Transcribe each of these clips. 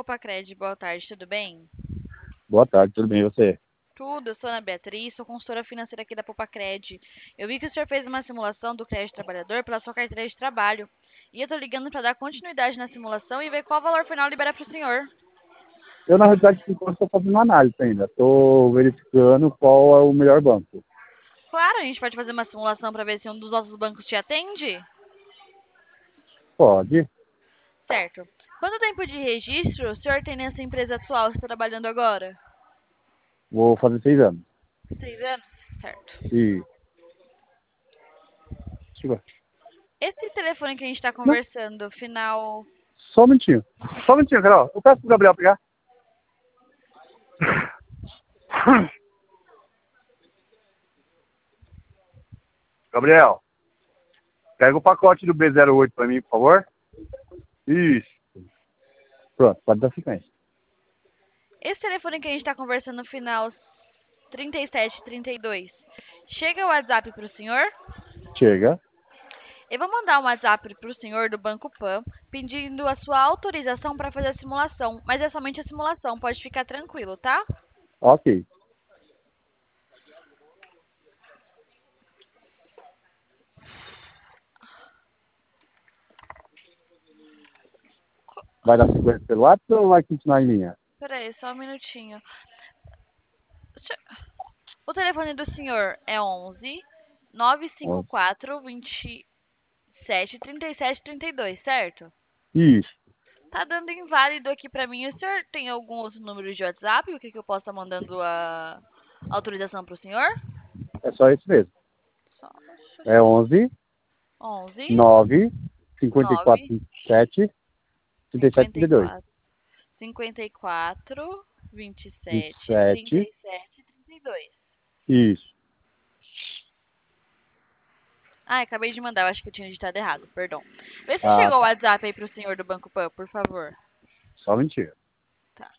Popacred, boa tarde, tudo bem? Boa tarde, tudo bem e você? Tudo, eu sou Ana Beatriz, sou consultora financeira aqui da Popacred. Eu vi que o senhor fez uma simulação do crédito trabalhador pela sua carteira de trabalho. E eu tô ligando para dar continuidade na simulação e ver qual valor final liberar para o senhor. Eu, na realidade, por enquanto, estou fazendo análise ainda. Estou verificando qual é o melhor banco. Claro, a gente pode fazer uma simulação para ver se um dos nossos bancos te atende? Pode. Certo. Quanto tempo de registro o senhor tem nessa empresa atual que está trabalhando agora? Vou fazer 6 anos. 6 anos? Certo. E... Chegou. Esse telefone que a gente está Não, conversando, final. só um minutinho. Só um minutinho, Carol. Eu peço pro Gabriel pegar. Gabriel, pega o pacote do B08 para mim, por favor. Isso. Pronto, pode dar sequência. Esse telefone que a gente está conversando, final 3732. Chega o WhatsApp para o senhor? Chega. Eu vou mandar um WhatsApp para o senhor do Banco Pan pedindo a sua autorização para fazer a simulação. Mas é somente a simulação, pode ficar tranquilo, tá? Ok. Vai dar sequência pelo WhatsApp ou vai continuar em linha? Pera aí, só um minutinho. O telefone do senhor é 11 11. 954 27 37 32, certo? Isso. Tá dando inválido aqui pra mim. O senhor tem algum outro número de WhatsApp? O que eu posso estar mandando a autorização pro senhor? É só isso mesmo. Só É 11 11 9 54 9 27 37 32. 54 54 27 27. 37 32. Isso. Ah, acabei de mandar, eu acho que eu tinha digitado errado, perdão. Vê se Ah, chegou o tá. WhatsApp aí pro senhor do Banco Pan, por favor. Só mentira. Tá.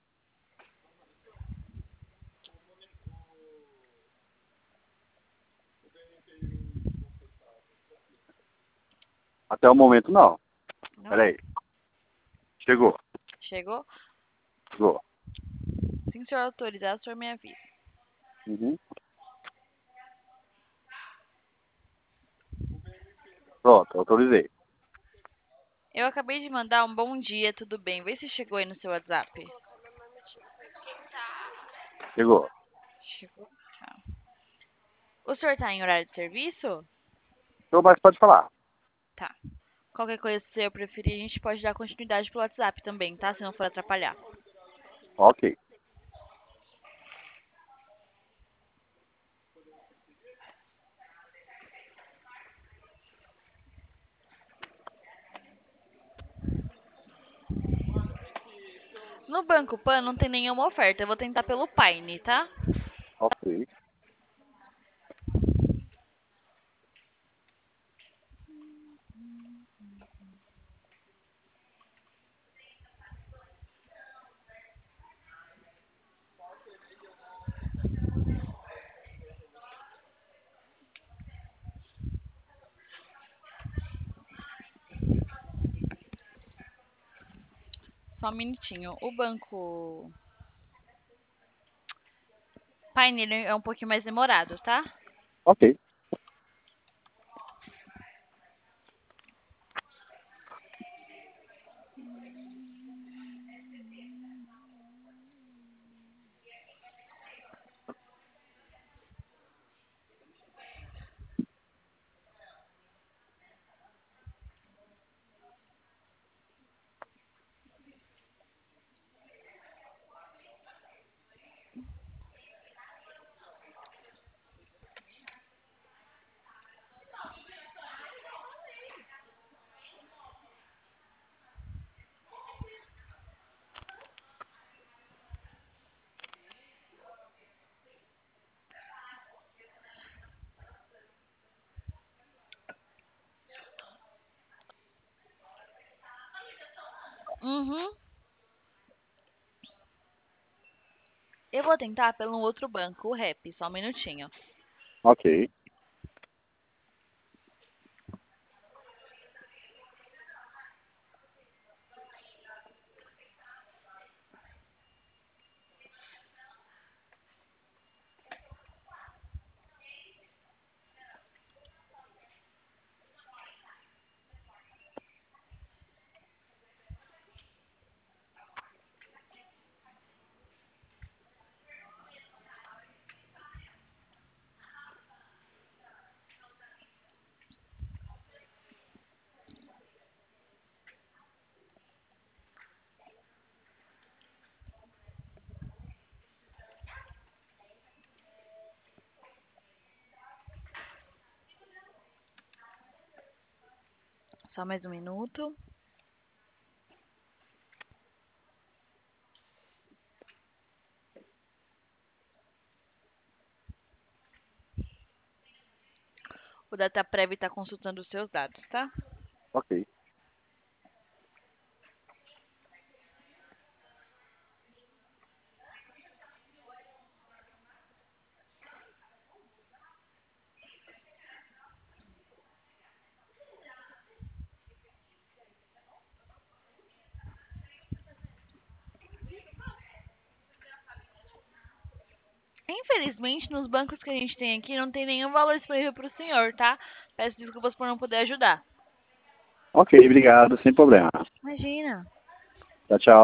Até o momento, não. Não? Peraí. Chegou. Chegou? Chegou. Se o senhor autorizar, o senhor me avisa. Uhum. Pronto, autorizei. Eu acabei de mandar um bom dia, tudo bem? Vê se chegou aí no seu WhatsApp. Chegou. Chegou? Tá. O senhor tá em horário de serviço? Então, mas pode falar. Tá. Qualquer coisa, se eu preferir, a gente pode dar continuidade pelo WhatsApp também, tá? Se não for atrapalhar. Ok. No Banco Pan não tem nenhuma oferta. Eu vou tentar pelo Paine, tá? Ok. Só um minutinho. O Banco Paine ele é um pouquinho mais demorado, tá? Ok. Uhum. Eu vou tentar pelo outro banco, o Rap. Só um minutinho. Ok. Só mais um minuto. O DataPrev está consultando os seus dados, tá? Ok. Infelizmente, nos bancos que a gente tem aqui, não tem nenhum valor disponível para o senhor, tá? Peço desculpas por não poder ajudar. Ok, obrigado, sem problema. Imagina. Tchau, tchau.